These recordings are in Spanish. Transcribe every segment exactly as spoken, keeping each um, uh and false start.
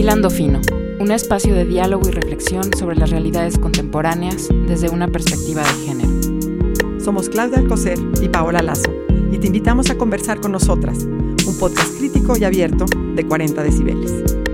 Hilando Fino, un espacio de diálogo y reflexión sobre las realidades contemporáneas desde una perspectiva de género. Somos Claudia Alcocer y Paola Lazo, y te invitamos a conversar con nosotras, un podcast crítico y abierto de cuarenta decibeles.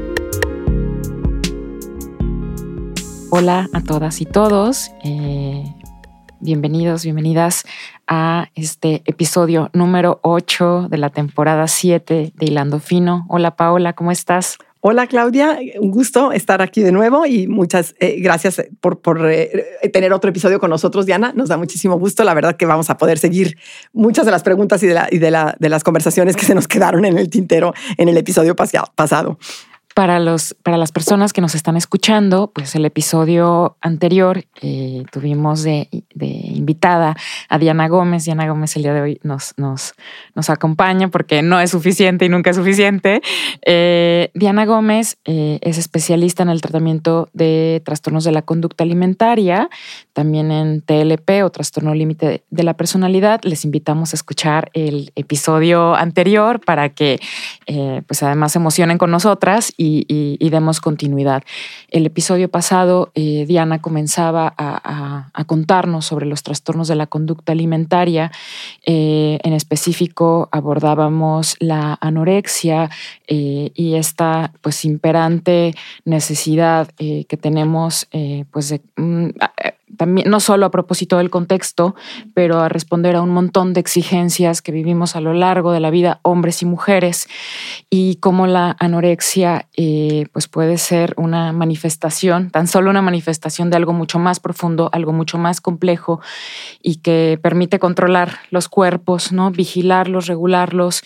Hola a todas y todos, eh, bienvenidos, bienvenidas a este episodio número ocho de la temporada siete de Hilando Fino. Hola Paola, ¿cómo estás? Hola Claudia, un gusto estar aquí de nuevo y muchas eh, gracias por, por eh, tener otro episodio con nosotros, Diana. Nos da muchísimo gusto. La verdad que vamos a poder seguir muchas de las preguntas y de, la, y de, la, de las conversaciones que se nos quedaron en el tintero en el episodio pasado. Para, los, para las personas que nos están escuchando, pues el episodio anterior eh, tuvimos de, de invitada a Diana Gómez. Diana Gómez el día de hoy nos, nos, nos acompaña porque no es suficiente y nunca es suficiente. Eh, Diana Gómez eh, es especialista en el tratamiento de trastornos de la conducta alimentaria, también en T L P o trastorno límite de la personalidad. Les invitamos a escuchar el episodio anterior para que eh, pues además se emocionen con nosotras y Y, y, y demos continuidad. El episodio pasado, eh, Diana comenzaba a, a, a contarnos sobre los trastornos de la conducta alimentaria. Eh, en específico, abordábamos la anorexia eh, y esta pues imperante necesidad eh, que tenemos eh, pues de, mm, también, no solo a propósito del contexto, pero a responder a un montón de exigencias que vivimos a lo largo de la vida, hombres y mujeres, y cómo la anorexia eh, pues puede ser una manifestación, tan solo una manifestación de algo mucho más profundo, algo mucho más complejo y que permite controlar los cuerpos, ¿no? Vigilarlos, regularlos.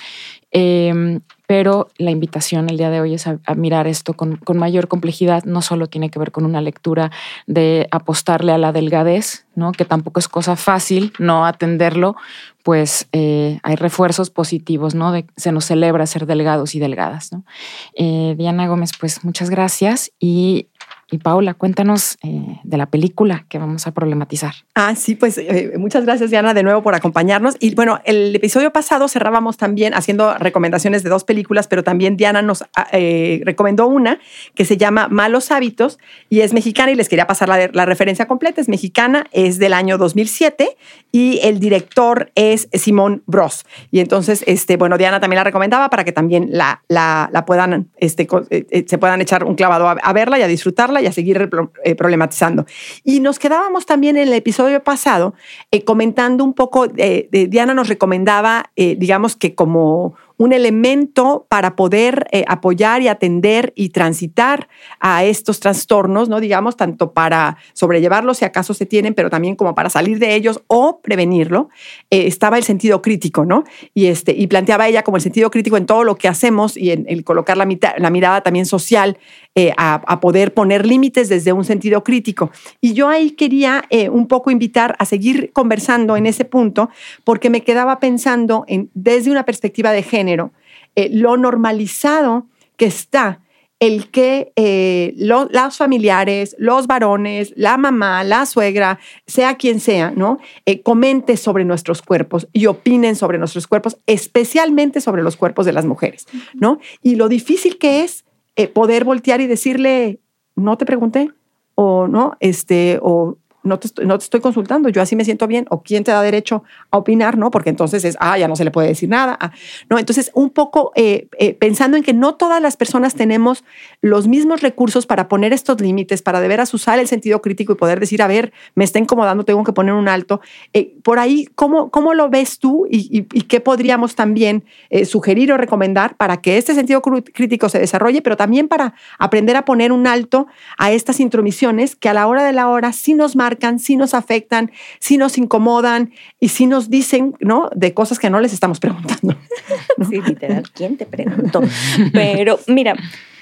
Eh, pero la invitación el día de hoy es a, a mirar esto con, con mayor complejidad. No solo tiene que ver con una lectura de apostarle a la delgadez, ¿no? Que tampoco es cosa fácil no atenderlo, pues eh, hay refuerzos positivos, ¿no? De, se nos celebra ser delgados y delgadas, ¿no? Eh, Diana Gómez, pues muchas gracias. Y Y Paola, cuéntanos eh, de la película que vamos a problematizar. Ah, sí, pues eh, muchas gracias, Diana, de nuevo por acompañarnos. Y bueno, el episodio pasado cerrábamos también haciendo recomendaciones de dos películas, pero también Diana nos eh, recomendó una que se llama Malos Hábitos y es mexicana, y les quería pasar la, la referencia completa. Es mexicana, es del año dos mil siete y el director es Simón Bros. Y entonces, este, bueno, Diana también la recomendaba para que también la, la, la puedan, este, eh, se puedan echar un clavado a, a verla y a disfrutarla y a seguir eh, problematizando. Y nos quedábamos también en el episodio pasado eh, comentando un poco, eh, de, Diana nos recomendaba, eh, digamos que como un elemento para poder eh, apoyar y atender y transitar a estos trastornos, ¿no? Digamos, tanto para sobrellevarlos si acaso se tienen, pero también como para salir de ellos o prevenirlo, eh, estaba el sentido crítico, ¿no? Y, este, y planteaba ella como el sentido crítico en todo lo que hacemos y en el colocar la, mitad, la mirada también social eh, a, a poder poner límites desde un sentido crítico. Y yo ahí quería eh, un poco invitar a seguir conversando en ese punto, porque me quedaba pensando en, desde una perspectiva de género, Eh, lo normalizado que está el que eh, lo, las familiares, los varones, la mamá, la suegra, sea quien sea, ¿no? Eh, comente sobre nuestros cuerpos y opinen sobre nuestros cuerpos, especialmente sobre los cuerpos de las mujeres, ¿no? Y lo difícil que es eh, poder voltear y decirle, no te pregunté, o no, este, o No te, estoy, no te estoy consultando, yo así me siento bien, o quién te da derecho a opinar, ¿no? Porque entonces es, ah, ya no se le puede decir nada, ah, ¿no? Entonces, un poco eh, eh, pensando en que no todas las personas tenemos los mismos recursos para poner estos límites, para de veras usar el sentido crítico y poder decir, a ver, me está incomodando, tengo que poner un alto. Eh, por ahí, ¿cómo, cómo lo ves tú y, y, y qué podríamos también eh, sugerir o recomendar para que este sentido crítico se desarrolle, pero también para aprender a poner un alto a estas intromisiones que a la hora de la hora sí nos marcan, sí nos afectan, sí nos incomodan y sí nos dicen, ¿no? De cosas que no les estamos preguntando, ¿no? Sí, literal, ¿quién te preguntó? Pero mira,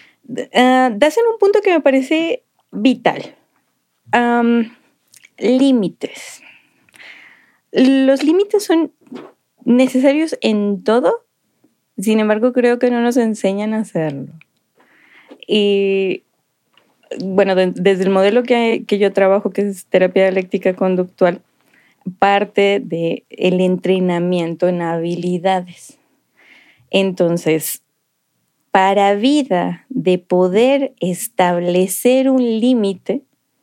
uh, das en un punto que me parece vital. Um, límites. Los límites son necesarios en todo, sin embargo creo que no nos enseñan a hacerlo. Y bueno, de, desde el modelo que, que yo trabajo, que es terapia dialéctica conductual, parte del entrenamiento en habilidades. Entonces, para vida de poder establecer un límite,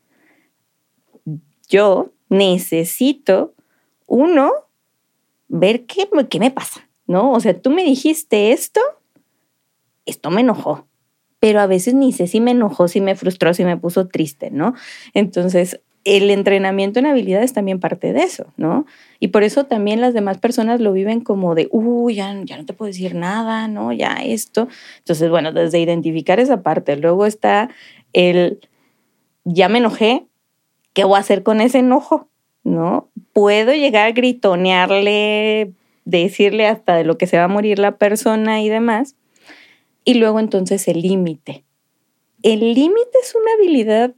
yo necesito, uno, ver qué, qué me pasa, ¿no? O sea, tú me dijiste esto, esto me enojó, pero a veces ni sé si me enojó, si me frustró, si me puso triste, ¿no? Entonces, el entrenamiento en habilidades también parte de eso, ¿no? Y por eso también las demás personas lo viven como de, uy, ya, ya no te puedo decir nada, ¿no? Ya esto. Entonces, bueno, desde identificar esa parte. Luego está el, ya me enojé, ¿qué voy a hacer con ese enojo? ¿No? Puedo llegar a gritonearle, decirle hasta de lo que se va a morir la persona y demás. Y luego entonces el límite. El límite es una habilidad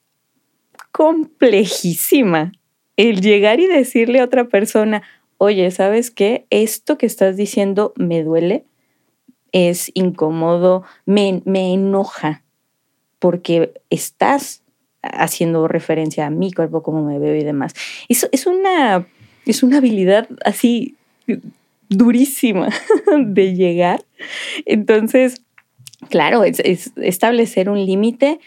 complejísima. El llegar y decirle a otra persona, oye, ¿sabes qué? Esto que estás diciendo me duele, es incómodo, me, me enoja, porque estás haciendo referencia a mi cuerpo, cómo me veo y demás. Eso es una, es una habilidad así durísima de llegar. Entonces, claro, es, es establecer un límite,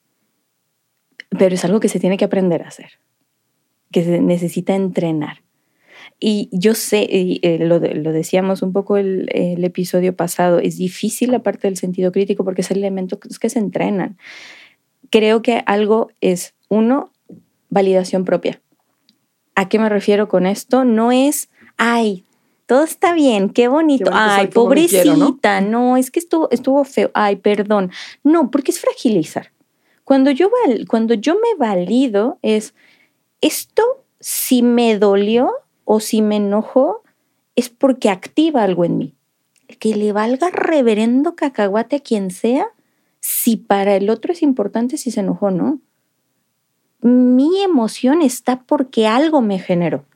pero es algo que se tiene que aprender a hacer, que se necesita entrenar. Y yo sé, y, eh, lo, lo decíamos un poco el, el episodio pasado, es difícil la parte del sentido crítico porque es el elemento que, que se entrenan. Creo que algo es, uno, validación propia. ¿A qué me refiero con esto? No es, ay, todo está bien, qué bonito. Qué bonito ay, soy, pobrecita, quiero, ¿no? no, es que estuvo, estuvo feo. Ay, perdón. No, porque es fragilizar. Cuando yo, val, cuando yo me valido es, esto si me dolió o si me enojó es porque activa algo en mí. Que le valga reverendo cacahuate a quien sea, si para el otro es importante si se enojó o no. Mi emoción está porque algo me generó.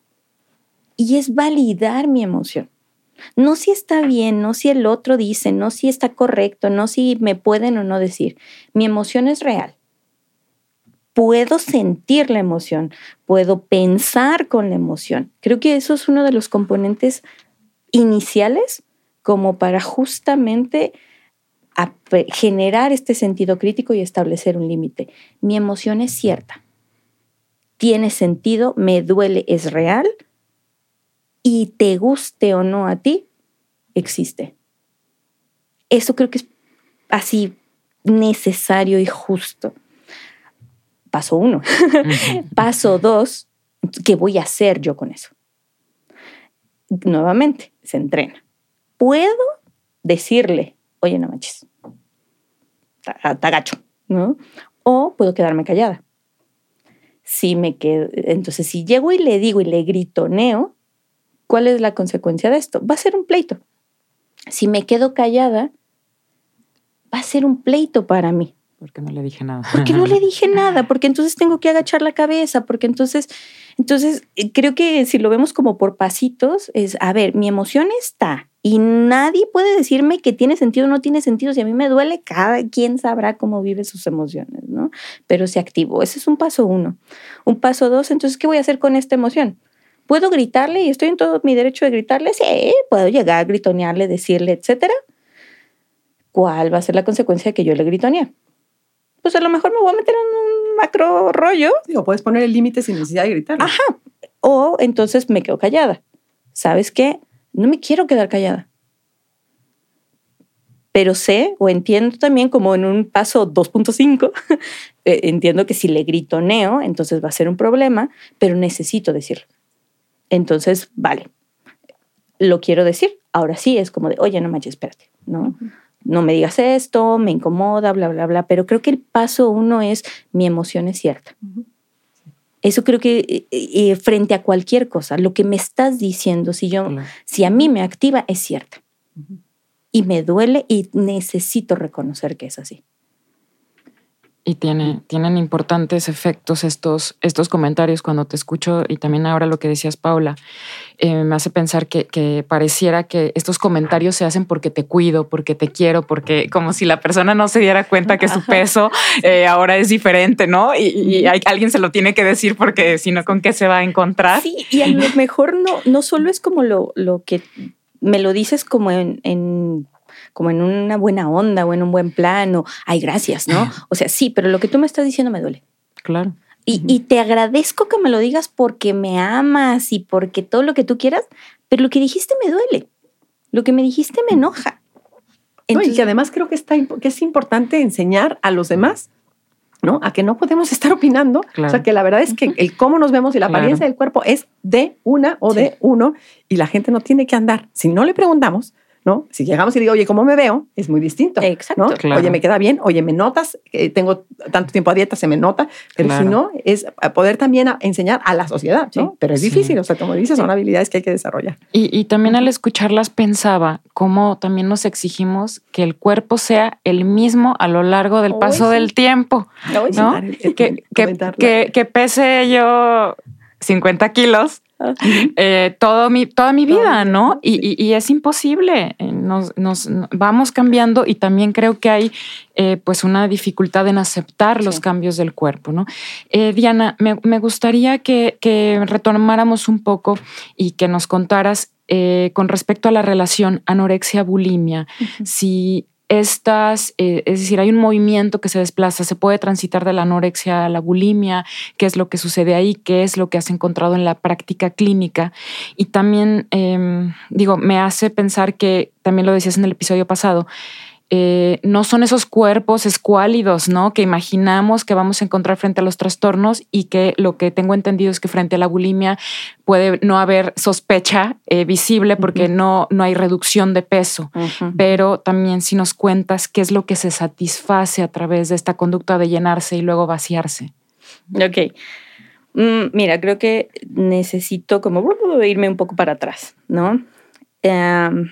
Y es validar mi emoción. No si está bien, no si el otro dice, no si está correcto, no si me pueden o no decir. Mi emoción es real. Puedo sentir la emoción, puedo pensar con la emoción. Creo que eso es uno de los componentes iniciales como para justamente generar este sentido crítico y establecer un límite. Mi emoción es cierta, tiene sentido, me duele, es real y te guste o no a ti, existe. Eso creo que es así necesario y justo. Paso uno. Paso dos, ¿qué voy a hacer yo con eso? Nuevamente, se entrena. Puedo decirle, oye, no manches, está gacho, ¿no? O puedo quedarme callada. Si me quedo, entonces, si llego y le digo y le gritoneo, ¿cuál es la consecuencia de esto? Va a ser un pleito. Si me quedo callada, va a ser un pleito para mí. Porque no le dije nada. Porque no le dije nada, porque entonces tengo que agachar la cabeza, porque entonces, entonces creo que si lo vemos como por pasitos, es, a ver, mi emoción está y nadie puede decirme que tiene sentido o no tiene sentido. Si a mí me duele, cada quien sabrá cómo vive sus emociones, ¿no? Pero se activó. Ese es un paso uno. Un paso dos, entonces, ¿qué voy a hacer con esta emoción? ¿Puedo gritarle y estoy en todo mi derecho de gritarle? Sí, puedo llegar a gritonearle, decirle, etcétera. ¿Cuál va a ser la consecuencia de que yo le gritoneé? Pues a lo mejor me voy a meter en un macro rollo. Sí, o puedes poner el límite sin necesidad de gritar. Ajá. O entonces me quedo callada. ¿Sabes qué? No me quiero quedar callada. Pero sé o entiendo también como en un paso dos punto cinco, entiendo que si le gritoneo, entonces va a ser un problema, pero necesito decirlo. Entonces, vale, lo quiero decir. Ahora sí es como de, oye, no manches, espérate, ¿no? Uh-huh. No me digas esto, me incomoda, bla, bla, bla. Pero creo que el paso uno es mi emoción es cierta. Uh-huh. Eso creo que eh, frente a cualquier cosa, lo que me estás diciendo, si, yo, uh-huh. si a mí me activa, es cierta. Uh-huh. Y me duele y necesito reconocer que es así. Y tiene, tienen importantes efectos estos, estos comentarios cuando te escucho, y también ahora lo que decías, Paula, eh, me hace pensar que, que pareciera que estos comentarios se hacen porque te cuido, porque te quiero, porque como si la persona no se diera cuenta que su Ajá. peso eh, ahora es diferente, ¿no? Y, y hay, alguien se lo tiene que decir porque si no, ¿con qué se va a encontrar? Sí, y a lo mejor no, no solo es como lo, lo que me lo dices como en... en como en una buena onda o en un buen plan, o, ay, gracias, ¿no? O sea, sí, pero lo que tú me estás diciendo me duele. Claro. Y, uh-huh. y te agradezco que me lo digas porque me amas y porque todo lo que tú quieras, pero lo que dijiste me duele. Lo que me dijiste me enoja. Entonces, no, y que además creo que, está, que es importante enseñar a los demás, ¿no? A que no podemos estar opinando. Claro. O sea, que la verdad es que el cómo nos vemos y la apariencia claro. del cuerpo es de una o sí. de uno, y la gente no tiene que andar. Si no le preguntamos, ¿no? Si llegamos y digo, oye, ¿cómo me veo? Es muy distinto. Exacto. ¿No? Claro. Oye, ¿me queda bien? Oye, ¿me notas? Eh, tengo tanto tiempo a dieta, se me nota. Pero claro. si no, es poder también a enseñar a la sociedad, ¿no? Sí. Pero es difícil. Sí. O sea, como dices, sí. son habilidades que hay que desarrollar. Y, y también uh-huh. al escucharlas pensaba cómo también nos exigimos que el cuerpo sea el mismo a lo largo del paso sí. del tiempo, ¿no? ¿no? El, el, que, que, que, que pese yo cincuenta kilos, Eh, todo mi, toda mi vida, ¿no? Y, y, y es imposible. Nos, nos vamos cambiando y también creo que hay eh, pues una dificultad en aceptar sí. los cambios del cuerpo, ¿no? Eh, Diana, me, me gustaría que, que retomáramos un poco y que nos contaras eh, con respecto a la relación anorexia-bulimia, uh-huh. si estas, eh, es decir, hay un movimiento que se desplaza, se puede transitar de la anorexia a la bulimia, qué es lo que sucede ahí, qué es lo que has encontrado en la práctica clínica. Y también, eh, digo, me hace pensar que, también lo decías en el episodio pasado, Eh, no son esos cuerpos escuálidos, ¿no? Que imaginamos que vamos a encontrar frente a los trastornos, y que lo que tengo entendido es que frente a la bulimia puede no haber sospecha eh, visible porque uh-huh. no, no hay reducción de peso. Uh-huh. Pero también si nos cuentas qué es lo que se satisface a través de esta conducta de llenarse y luego vaciarse. Ok. Mm, mira, creo que necesito como irme un poco para atrás, ¿no? Um,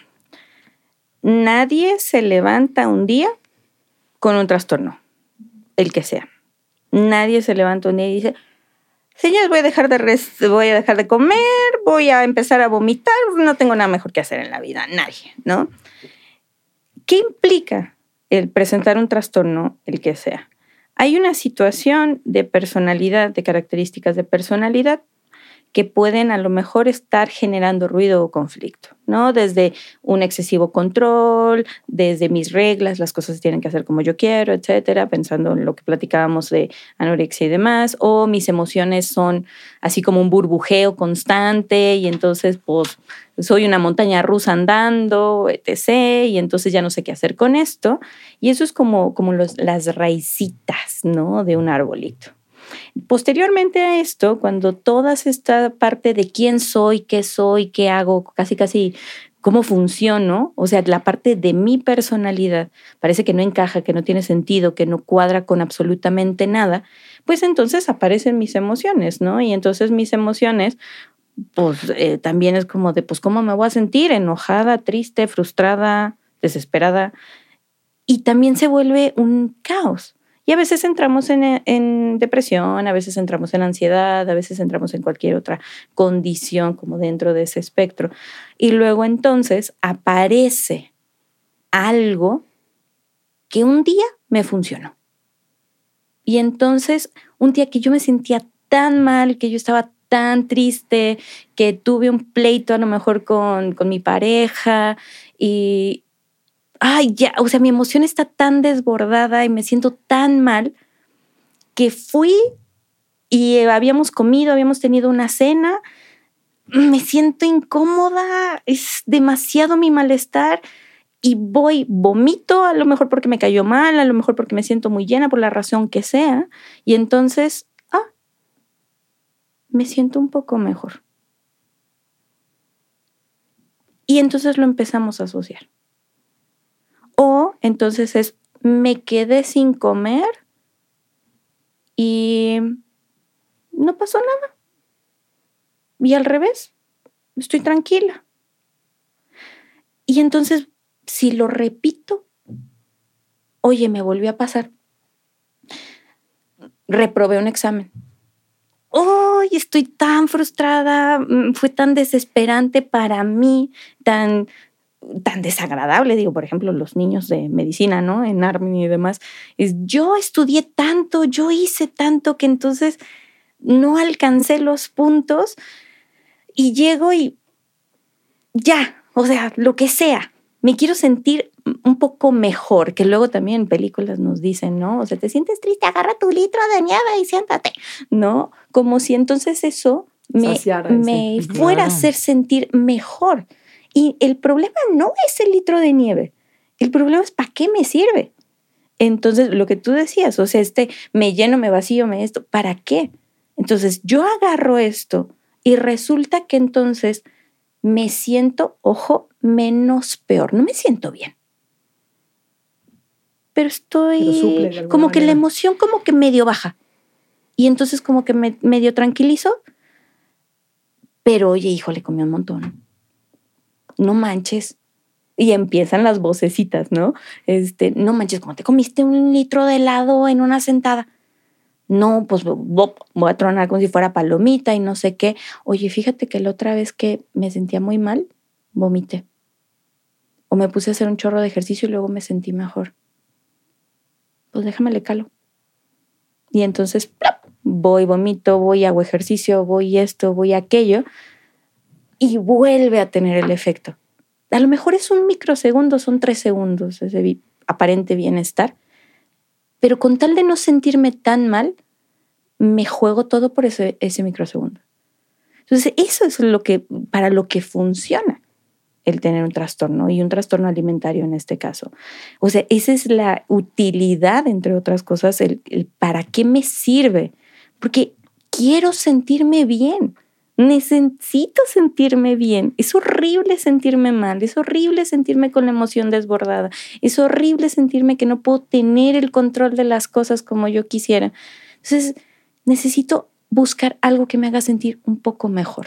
Nadie se levanta un día con un trastorno, el que sea. Nadie se levanta un día y dice, señores, voy a dejar de, res- voy a dejar de comer, voy a empezar a vomitar, no tengo nada mejor que hacer en la vida. Nadie, ¿no? ¿Qué implica el presentar un trastorno, el que sea? Hay una situación de personalidad, de características de personalidad, que pueden a lo mejor estar generando ruido o conflicto, ¿no? Desde un excesivo control, desde mis reglas, las cosas tienen que hacer como yo quiero, etcétera, pensando en lo que platicábamos de anorexia y demás, o mis emociones son así como un burbujeo constante y entonces pues soy una montaña rusa andando, etcétera, y entonces ya no sé qué hacer con esto, y eso es como, como los, las raicitas, ¿no? De un arbolito. Posteriormente a esto, cuando toda esta parte de quién soy, qué soy, qué hago, casi casi cómo funciono, o sea, la parte de mi personalidad parece que no encaja, que no tiene sentido, que no cuadra con absolutamente nada, pues entonces aparecen mis emociones, ¿no? Y entonces mis emociones, pues eh, también es como de, pues, ¿cómo me voy a sentir? Enojada, triste, frustrada, desesperada. Y también se vuelve un caos. Y a veces entramos en, en depresión, a veces entramos en ansiedad, a veces entramos en cualquier otra condición como dentro de ese espectro. Y luego entonces aparece algo que un día me funcionó. Y entonces un día que yo me sentía tan mal, que yo estaba tan triste, que tuve un pleito a lo mejor con, con mi pareja y... Ay, ya, o sea, mi emoción está tan desbordada y me siento tan mal que fui y habíamos comido, habíamos tenido una cena, me siento incómoda, es demasiado mi malestar y voy, vomito, a lo mejor porque me cayó mal, a lo mejor porque me siento muy llena por la razón que sea, y entonces, ah, me siento un poco mejor. Y entonces lo empezamos a asociar. O entonces es, me quedé sin comer y no pasó nada. Y al revés, estoy tranquila. Y entonces, si lo repito, oye, me volvió a pasar. Reprobé un examen. ¡Ay, estoy tan frustrada! Fue tan desesperante para mí, tan... tan desagradable, digo, por ejemplo, los niños de medicina, ¿no? En Army y demás, es yo estudié tanto, yo hice tanto que entonces no alcancé los puntos y llego y ya, o sea, lo que sea, me quiero sentir un poco mejor, que luego también en películas nos dicen, ¿no? O sea, te sientes triste, agarra tu litro de nieve y siéntate, ¿no? Como si entonces eso me, me claro. fuera a hacer sentir mejor. Y el problema no es el litro de nieve, el problema es ¿para qué me sirve? Entonces, lo que tú decías, o sea, este, me lleno, me vacío, me esto, ¿para qué? Entonces, yo agarro esto y resulta que entonces me siento, ojo, menos peor, no me siento bien. Pero estoy Pero como que manera. la emoción como que medio baja. Y entonces como que me medio tranquilizo. Pero oye, híjole, comí un montón. No manches. Y empiezan las vocecitas, ¿no? Este, no manches, ¿cómo te comiste un litro de helado en una sentada? No, pues voy a tronar como si fuera palomita y no sé qué. Oye, fíjate que la otra vez que me sentía muy mal, vomité. O me puse a hacer un chorro de ejercicio y luego me sentí mejor. Pues déjame le calo. Y entonces ¡plop! Voy, vomito, voy, hago ejercicio, voy esto, voy aquello. Y vuelve a tener el efecto. A lo mejor es un microsegundo, son tres segundos, ese aparente bienestar. Pero con tal de no sentirme tan mal, me juego todo por ese, ese microsegundo. Entonces, eso es lo que, para lo que funciona el tener un trastorno y un trastorno alimentario en este caso. O sea, esa es la utilidad, entre otras cosas, el, el para qué me sirve. Porque quiero sentirme bien. Necesito sentirme bien. Es horrible sentirme mal. Es horrible sentirme con la emoción desbordada. Es horrible sentirme que no puedo tener el control de las cosas como yo quisiera. Entonces, necesito buscar algo que me haga sentir un poco mejor.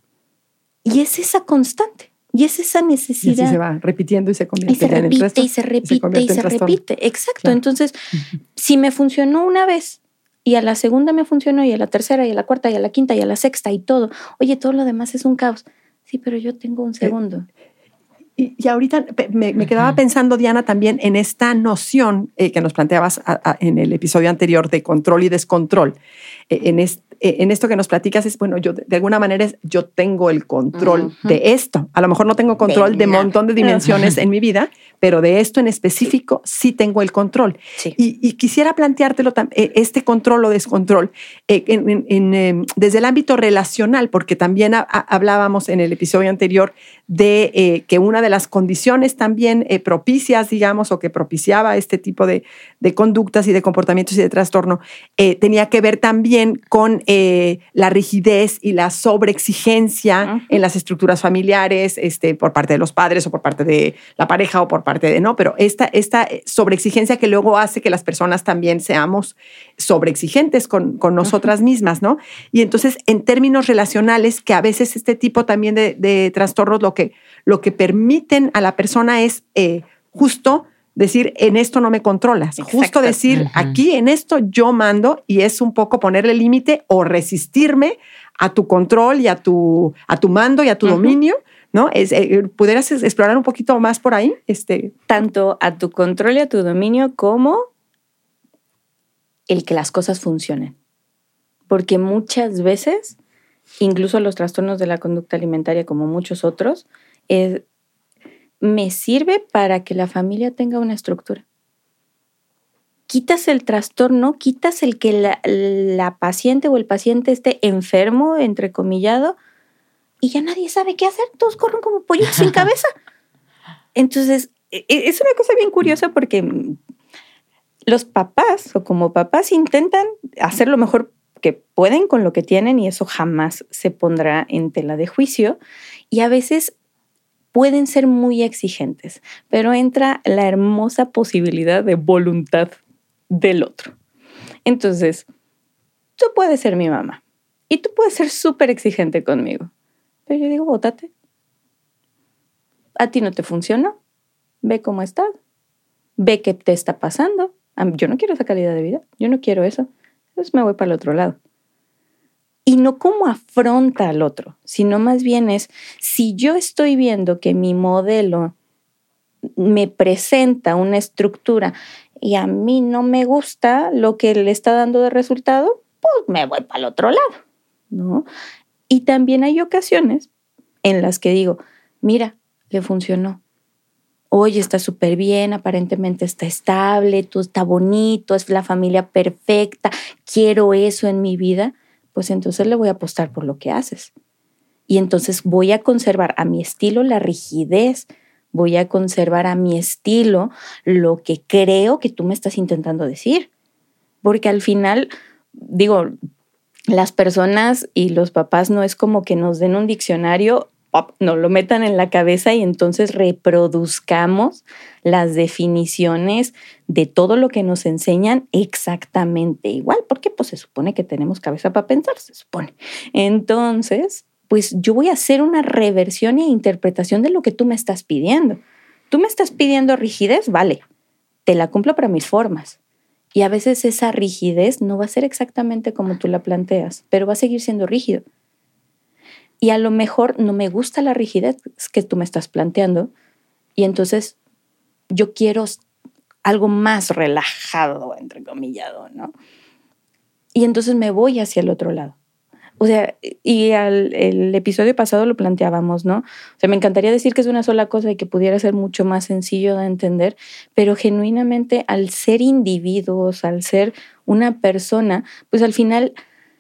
Y es esa constante. Y es esa necesidad. Y así se va repitiendo y se convierte y se en el repite, resto. y se repite, y se, y se repite. Exacto. Claro. Entonces, si me funcionó una vez y a la segunda me funcionó y a la tercera y a la cuarta y a la quinta y a la sexta y todo, oye, todo lo demás es un caos. Sí, pero yo tengo un segundo. Eh, y, y ahorita me, me quedaba pensando, Diana, también en esta noción eh, que nos planteabas a, a, en el episodio anterior de control y descontrol. Eh, en este en esto que nos platicas es, bueno, yo de alguna manera es, yo tengo el control uh-huh. de esto. A lo mejor no tengo control de un montón de dimensiones uh-huh. en mi vida, pero de esto en específico sí tengo el control. Sí. Y, y quisiera planteártelo, este control o descontrol, eh, en, en, en, eh, desde el ámbito relacional, porque también a, a, hablábamos en el episodio anterior de eh, que una de las condiciones también eh, propicias, digamos, o que propiciaba este tipo de, de conductas y de comportamientos y de trastorno, eh, tenía que ver también con Eh, la rigidez y la sobreexigencia uh-huh. en las estructuras familiares, este, por parte de los padres o por parte de la pareja o por parte de, no, pero esta, esta sobreexigencia que luego hace que las personas también seamos sobreexigentes con, con nosotras uh-huh. mismas, ¿no? Y entonces, en términos relacionales, que a veces este tipo también de, de trastornos lo que, lo que permiten a la persona es eh, justo decir, en esto no me controlas. Exacto. Justo decir, uh-huh. aquí en esto yo mando, y es un poco ponerle límite o resistirme a tu control y a tu, a tu mando y a tu uh-huh. dominio, ¿no? Es, eh, ¿Pudieras explorar un poquito más por ahí? Este... Tanto a tu control y a tu dominio como el que las cosas funcionen. Porque muchas veces, incluso los trastornos de la conducta alimentaria, como muchos otros, es... me sirve para que la familia tenga una estructura. Quitas el trastorno, quitas el que la, la paciente o el paciente esté enfermo, entrecomillado, y ya nadie sabe qué hacer. Todos corren como pollitos sin cabeza. Entonces, es una cosa bien curiosa porque los papás o como papás intentan hacer lo mejor que pueden con lo que tienen y eso jamás se pondrá en tela de juicio. Y a veces pueden ser muy exigentes, pero entra la hermosa posibilidad de voluntad del otro. Entonces, tú puedes ser mi mamá y tú puedes ser súper exigente conmigo, pero yo digo, bótate. A ti no te funcionó, ve cómo estás, ve qué te está pasando. Yo no quiero esa calidad de vida, yo no quiero eso, entonces me voy para el otro lado. Y no cómo afronta al otro, sino más bien es, si yo estoy viendo que mi modelo me presenta una estructura y a mí no me gusta lo que le está dando de resultado, pues me voy para el otro lado, ¿no? Y también hay ocasiones en las que digo, mira, le funcionó. oye, está súper bien, aparentemente está estable, todo está bonito, es la familia perfecta, quiero eso en mi vida, pues entonces le voy a apostar por lo que haces. Y entonces voy a conservar a mi estilo la rigidez, voy a conservar a mi estilo lo que creo que tú me estás intentando decir. Porque al final, digo, las personas y los papás no es como que nos den un diccionario, pop, nos lo metan en la cabeza y entonces reproduzcamos las definiciones de todo lo que nos enseñan exactamente igual, porque pues se supone que tenemos cabeza para pensar, se supone. Entonces, pues yo voy a hacer una reversión e interpretación de lo que tú me estás pidiendo. Tú me estás pidiendo rigidez, vale, te la cumplo para mis formas. Y a veces esa rigidez no va a ser exactamente como tú la planteas, pero va a seguir siendo rígido. Y a lo mejor no me gusta la rigidez que tú me estás planteando y entonces yo quiero algo más relajado, entrecomillado, ¿no? Y entonces me voy hacia el otro lado. O sea, y al, el episodio pasado lo planteábamos, ¿no? O sea, me encantaría decir que es una sola cosa y que pudiera ser mucho más sencillo de entender, pero genuinamente al ser individuos, al ser una persona, pues al final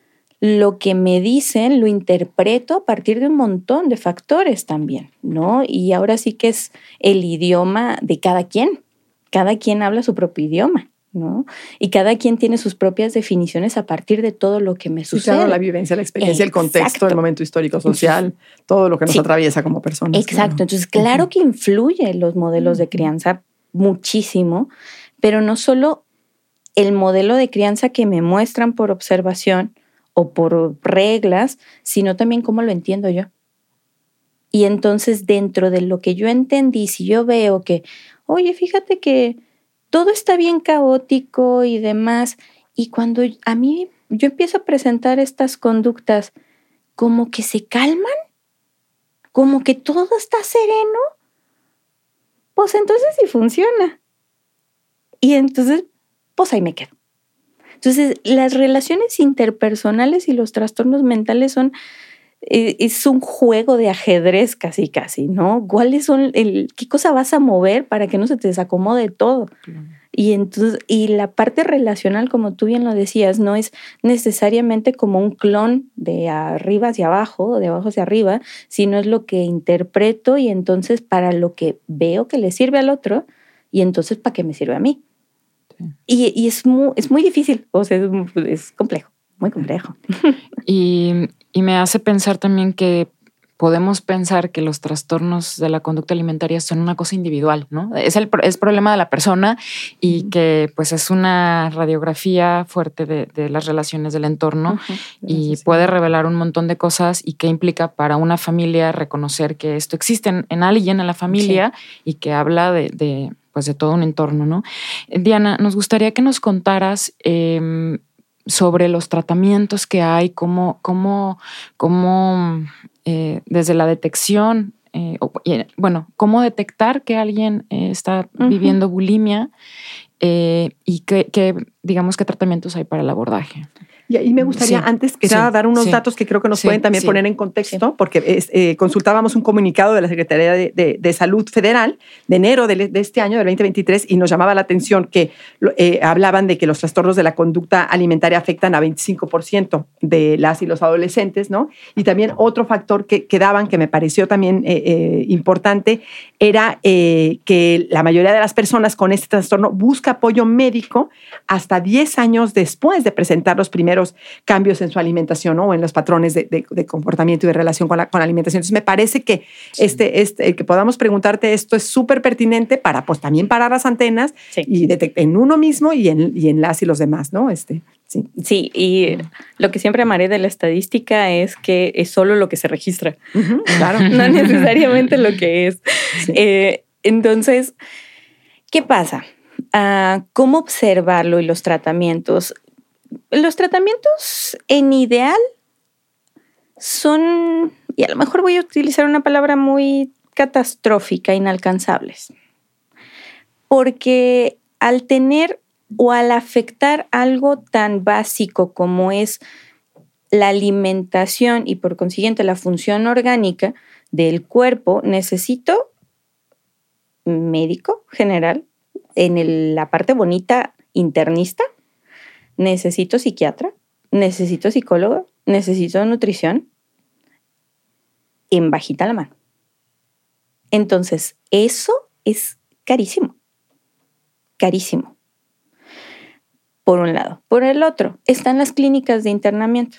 lo que me dicen lo interpreto a partir de un montón de factores también, ¿no? Y ahora sí que es el idioma de cada quien. Cada quien habla su propio idioma, ¿no? Y cada quien tiene sus propias definiciones a partir de todo lo que me sucede. Sí, claro, la vivencia, la experiencia, Exacto. el contexto, el momento histórico, social, todo lo que nos sí. atraviesa como personas. Exacto. Claro. Entonces, claro uh-huh. que influye los modelos uh-huh. de crianza muchísimo, pero no solo el modelo de crianza que me muestran por observación o por reglas, sino también cómo lo entiendo yo. Y entonces, dentro de lo que yo entendí, si yo veo que, oye, fíjate que todo está bien caótico y demás, y cuando a mí yo empiezo a presentar estas conductas, como que se calman, como que todo está sereno, pues entonces sí funciona. Y entonces, pues ahí me quedo. Entonces, las relaciones interpersonales y los trastornos mentales son, eh, es un juego de ajedrez casi, casi, ¿no? ¿Cuáles son, el, qué cosa vas a mover para que no se te desacomode todo? Claro. Y entonces, y la parte relacional, como tú bien lo decías, no es necesariamente como un clon de arriba hacia abajo o de abajo hacia arriba, sino es lo que interpreto y entonces para lo que veo que le sirve al otro y entonces para qué me sirve a mí. Y, y es, muy, es muy difícil, o sea, es, es complejo, muy complejo. Y, y me hace pensar también que podemos pensar que los trastornos de la conducta alimentaria son una cosa individual, ¿no? Es el es problema de la persona y uh-huh. que pues es una radiografía fuerte de, de las relaciones del entorno uh-huh. y puede revelar un montón de cosas y qué implica para una familia reconocer que esto existe en, en alguien en la familia sí. y que habla de... de pues de todo un entorno, ¿no? Diana, nos gustaría que nos contaras eh, sobre los tratamientos que hay, cómo, cómo, cómo eh, desde la detección, eh, o, y, bueno, cómo detectar que alguien eh, está uh-huh. viviendo bulimia eh, y qué, qué, digamos, qué tratamientos hay para el abordaje. Y ahí me gustaría, sí, antes que sí, nada, dar unos sí, datos que creo que nos sí, pueden también sí, poner en contexto, sí. porque es, eh, consultábamos un comunicado de la Secretaría de, de, de Salud Federal de enero de, de este año, del veinte veintitrés, y nos llamaba la atención que eh, hablaban de que los trastornos de la conducta alimentaria afectan a veinticinco por ciento de las y los adolescentes, ¿no? Y también otro factor que, que daban, que me pareció también eh, eh, importante, era eh, que la mayoría de las personas con este trastorno busca apoyo médico hasta diez años después de presentar los primeros cambios en su alimentación, ¿no? O en los patrones de, de, de comportamiento y de relación con la, con la alimentación. Entonces, me parece que, sí. este, este, que podamos preguntarte esto es súper pertinente para, pues, también parar las antenas sí. y detectar en uno mismo y en, y en las y los demás, ¿no? Este, sí. sí, y lo que siempre amaré de la estadística es que es solo lo que se registra. Uh-huh, claro. No necesariamente lo que es. Sí. Eh, entonces, ¿qué pasa? Uh, ¿Cómo observarlo y los tratamientos? Los tratamientos en ideal son, y a lo mejor voy a utilizar una palabra muy catastrófica, inalcanzables. Porque al tener o al afectar algo tan básico como es la alimentación y por consiguiente la función orgánica del cuerpo, necesito médico general, en el, la parte bonita internista, necesito psiquiatra, necesito psicólogo, necesito nutrición, en bajita la mano. Entonces, eso es carísimo, carísimo. Por un lado. Por el otro, están las clínicas de internamiento.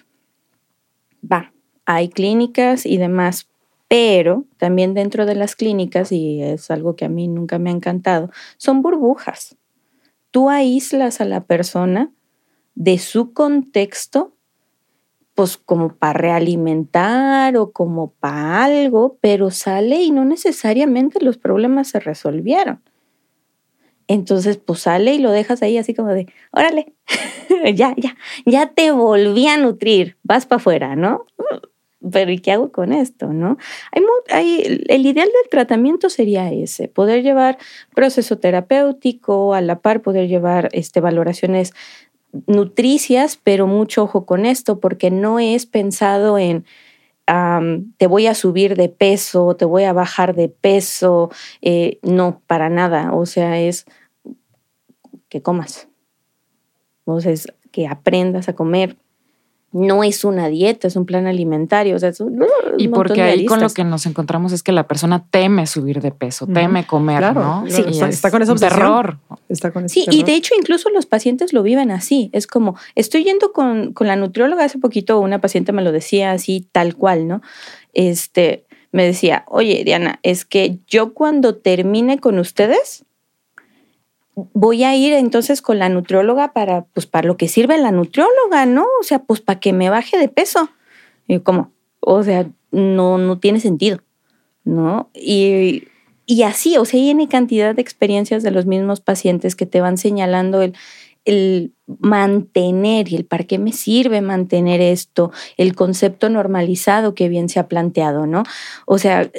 Va, hay clínicas y demás, pero también dentro de las clínicas, y es algo que a mí nunca me ha encantado, son burbujas. Tú aíslas a la persona de su contexto, pues como para realimentar o como para algo, pero sale y no necesariamente los problemas se resolvieron. Entonces, pues sale y lo dejas ahí así como de, órale, ya, ya, ya te volví a nutrir, vas para afuera, ¿no? Pero ¿y qué hago con esto, no? Hay, hay, el ideal del tratamiento sería ese, poder llevar proceso terapéutico, a la par poder llevar este, valoraciones nutricias, pero mucho ojo con esto, porque no es pensado en Um, te voy a subir de peso, te voy a bajar de peso, eh, no, para nada, o sea, es que comas, o sea, es que aprendas a comer. No es una dieta, es un plan alimentario. O sea, es un, y porque ahí con lo que nos encontramos es que la persona teme subir de peso, uh-huh. teme comer, claro, ¿no? Sí, está, está con esa obsesión. Terror. Está con ese sí, terror. Y de hecho incluso los pacientes lo viven así. Es como, estoy yendo con, con la nutrióloga, hace poquito una paciente me lo decía así, tal cual, ¿no? Este, me decía, oye, Diana, es que yo cuando termine con ustedes, voy a ir entonces con la nutrióloga para, pues, para lo que sirve la nutrióloga, ¿no? O sea, pues para que me baje de peso. Y ¿cómo? O sea, no, no tiene sentido, ¿no? Y, y así, o sea, hay N cantidad de experiencias de los mismos pacientes que te van señalando el, el mantener y el para qué me sirve mantener esto, el concepto normalizado que bien se ha planteado, ¿no? O sea,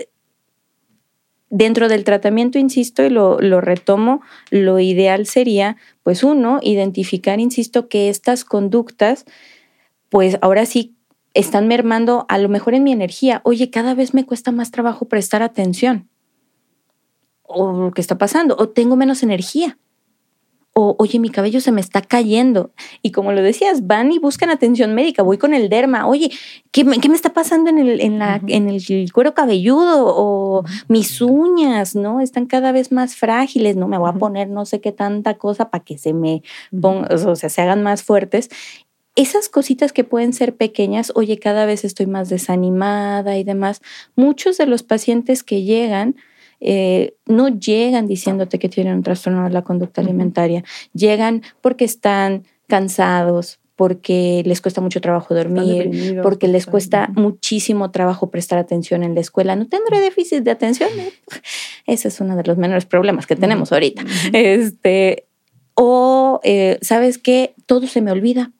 dentro del tratamiento, insisto, y lo, lo retomo, lo ideal sería, pues uno, identificar, insisto, que estas conductas, pues ahora sí están mermando a lo mejor en mi energía. Oye, cada vez me cuesta más trabajo prestar atención. O ¿qué está pasando? O tengo menos energía. O, oye, mi cabello se me está cayendo. Y como lo decías, van y buscan atención médica. Voy con el derma. Oye, ¿qué me, qué me está pasando en el, en, la, uh-huh. en el cuero cabelludo? O uh-huh. mis uñas, ¿no? Están cada vez más frágiles. No me voy uh-huh. a poner no sé qué tanta cosa para que se me ponga, uh-huh. o sea, se hagan más fuertes. Esas cositas que pueden ser pequeñas, oye, cada vez estoy más desanimada y demás. Muchos de los pacientes que llegan, Eh, no llegan diciéndote que tienen un trastorno de la conducta alimentaria, llegan porque están cansados, porque les cuesta mucho trabajo dormir, porque les cuesta uh-huh. muchísimo trabajo prestar atención en la escuela. ¿No tendré déficit de atención? Ese es uno de los menores problemas que tenemos uh-huh. ahorita. Uh-huh. Este, o, eh, ¿sabes qué? Todo se me olvida.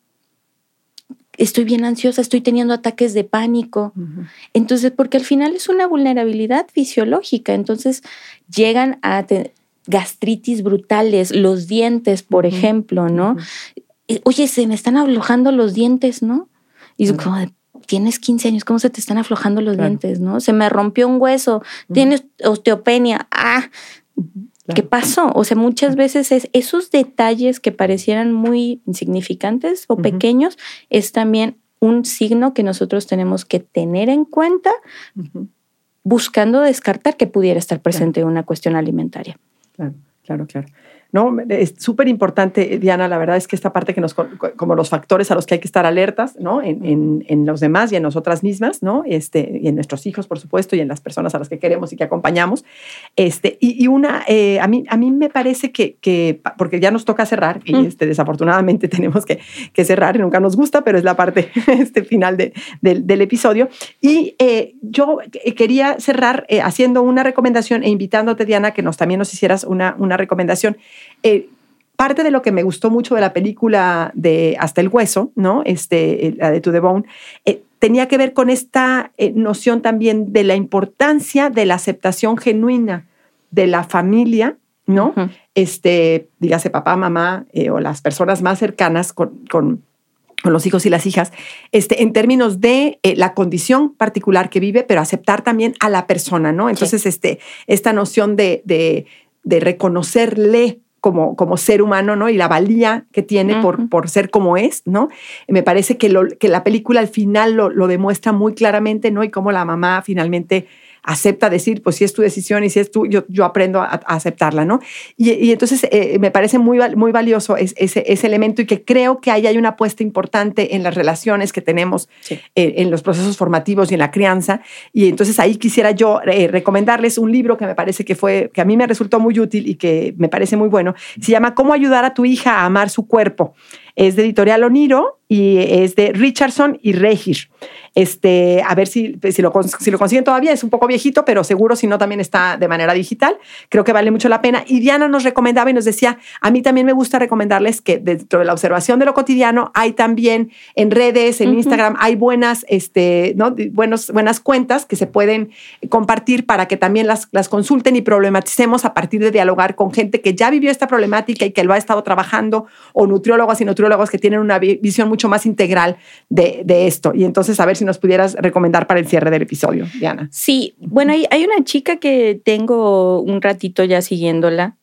Estoy bien ansiosa, estoy teniendo ataques de pánico. Uh-huh. Entonces, porque al final es una vulnerabilidad fisiológica. Entonces, llegan a te- gastritis brutales, los dientes, por uh-huh. ejemplo, ¿no? Uh-huh. Oye, se me están aflojando los dientes, ¿no? Y uh-huh. como, tienes quince años, ¿cómo se te están aflojando los claro. dientes, no? Se me rompió un hueso, uh-huh. tienes osteopenia. Ah, Claro. ¿Qué pasó? O sea, muchas veces es esos detalles que parecieran muy insignificantes o uh-huh. pequeños, es también un signo que nosotros tenemos que tener en cuenta uh-huh. buscando descartar que pudiera estar presente claro. una cuestión alimentaria. Claro, claro, claro. No, es súper importante, Diana, la verdad es que esta parte que nos, como los factores a los que hay que estar alertas, ¿no? En, en, en los demás y en nosotras mismas, ¿no? Este, y en nuestros hijos, por supuesto, y en las personas a las que queremos y que acompañamos. Este, y, y una, eh, a, mí, a mí me parece que, que, porque ya nos toca cerrar, y mm. este, desafortunadamente tenemos que, que cerrar, y nunca nos gusta, pero es la parte este, final de, de, del episodio. Y eh, yo quería cerrar eh, haciendo una recomendación e invitándote, Diana, que nos, también nos hicieras una, una recomendación. Eh, parte de lo que me gustó mucho de la película de Hasta el Hueso, ¿no? Este, la de To the Bone, eh, tenía que ver con esta eh, noción también de la importancia de la aceptación genuina de la familia, ¿no? Uh-huh. Este, dígase papá, mamá eh, o las personas más cercanas con, con, con los hijos y las hijas, este, en términos de eh, la condición particular que vive, pero aceptar también a la persona, ¿no? Entonces, sí. este, esta noción de, de, de reconocerle como, como ser humano, ¿no? Y la valía que tiene uh-huh. por, por ser como es, ¿no? Me parece que, lo, que la película al final lo, lo demuestra muy claramente, ¿no? Y cómo la mamá finalmente acepta decir, pues si es tu decisión y si es tú, yo, yo aprendo a, a aceptarla, ¿no? Y, y entonces eh, me parece muy, muy valioso ese, ese, ese elemento y que creo que ahí hay una apuesta importante en las relaciones que tenemos sí. eh, en los procesos formativos y en la crianza. Y entonces ahí quisiera yo eh, recomendarles un libro que me parece que fue, que a mí me resultó muy útil y que me parece muy bueno. Se llama ¿Cómo ayudar a tu hija a amar su cuerpo? Es de Editorial Oniro y es de Richardson y Regis. Este, a ver si, si, lo, si lo consiguen todavía, es un poco viejito, pero seguro si no también está de manera digital. Creo que vale mucho la pena. Y Diana nos recomendaba y nos decía, a mí también me gusta recomendarles que dentro de la observación de lo cotidiano hay también en redes, en uh-huh. Instagram, hay buenas, este, ¿no? Buenos, buenas cuentas que se pueden compartir para que también las, las consulten y problematicemos a partir de dialogar con gente que ya vivió esta problemática y que lo ha estado trabajando, o nutriólogas y nutriólogos que tienen una visión mucho más integral de, de esto. Y entonces, a ver si nos pudieras recomendar para el cierre del episodio, Diana. Sí, bueno, hay, hay una chica que tengo un ratito ya siguiéndola,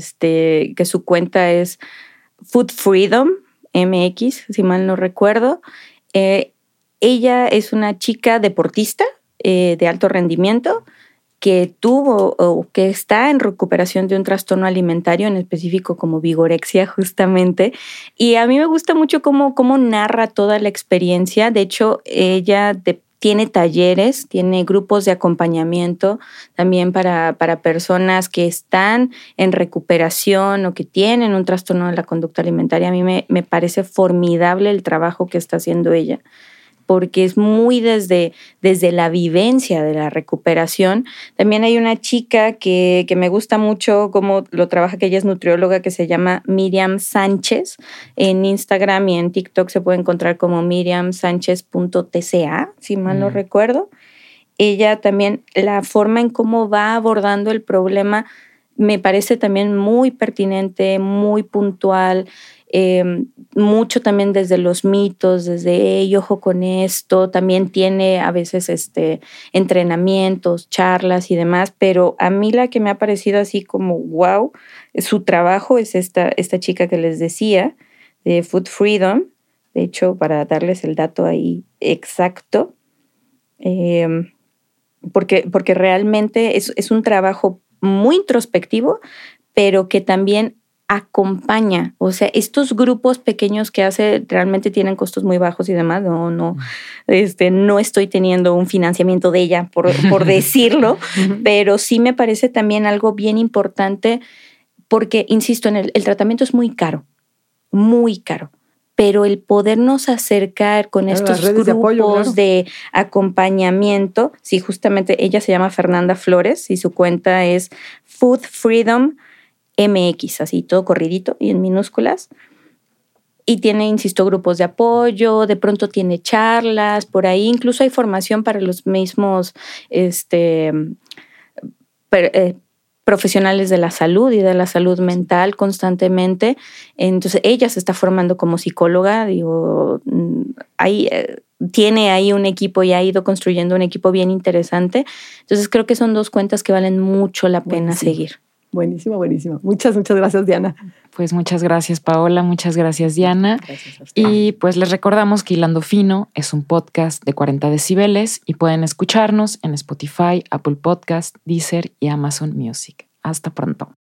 este, que su cuenta es Food Freedom M X, si mal no recuerdo. Eh, ella es una chica deportista eh, de alto rendimiento que tuvo o que está en recuperación de un trastorno alimentario, en específico como vigorexia justamente. Y a mí me gusta mucho cómo, cómo narra toda la experiencia. De hecho, ella de, tiene talleres, tiene grupos de acompañamiento también para, para personas que están en recuperación o que tienen un trastorno de la conducta alimentaria. A mí me, me parece formidable el trabajo que está haciendo ella, porque es muy desde, desde la vivencia de la recuperación. También hay una chica que, que me gusta mucho cómo lo trabaja, que ella es nutrióloga, que se llama Miriam Sánchez. En Instagram y en TikTok se puede encontrar como miriam sánchez punto t c a, si mal mm. no recuerdo. Ella también, la forma en cómo va abordando el problema me parece también muy pertinente, muy puntual. Eh, mucho también desde los mitos, desde hey, ojo con esto, también tiene a veces este, entrenamientos, charlas y demás, pero a mí la que me ha parecido así como wow, su trabajo es esta, esta chica que les decía, de Food Freedom. De hecho, para darles el dato ahí exacto, eh, porque, porque realmente es, es un trabajo muy introspectivo, pero que también acompaña, o sea, estos grupos pequeños que hace realmente tienen costos muy bajos y demás. No, no, este, no estoy teniendo un financiamiento de ella, por, por decirlo, pero sí me parece también algo bien importante porque, insisto, en el, el tratamiento es muy caro, muy caro, pero el podernos acercar con claro, estos grupos de, apoyo, claro. de acompañamiento, sí, justamente ella se llama Fernanda Flores y su cuenta es Food Freedom M X, así todo corridito y en minúsculas. Y tiene, insisto, grupos de apoyo, de pronto tiene charlas, por ahí incluso hay formación para los mismos este, per, eh, profesionales de la salud y de la salud mental constantemente. Entonces ella se está formando como psicóloga, digo, ahí, eh, tiene ahí un equipo y ha ido construyendo un equipo bien interesante. Entonces creo que son dos cuentas que valen mucho la pena Buenísimo. seguir. Buenísimo, buenísimo. Muchas, muchas gracias, Diana. Pues muchas gracias, Paola. Muchas gracias, Diana. Gracias a usted. Y pues les recordamos que Hilando Fino es un podcast de cuarenta decibeles y pueden escucharnos en Spotify, Apple Podcast, Deezer y Amazon Music. Hasta pronto.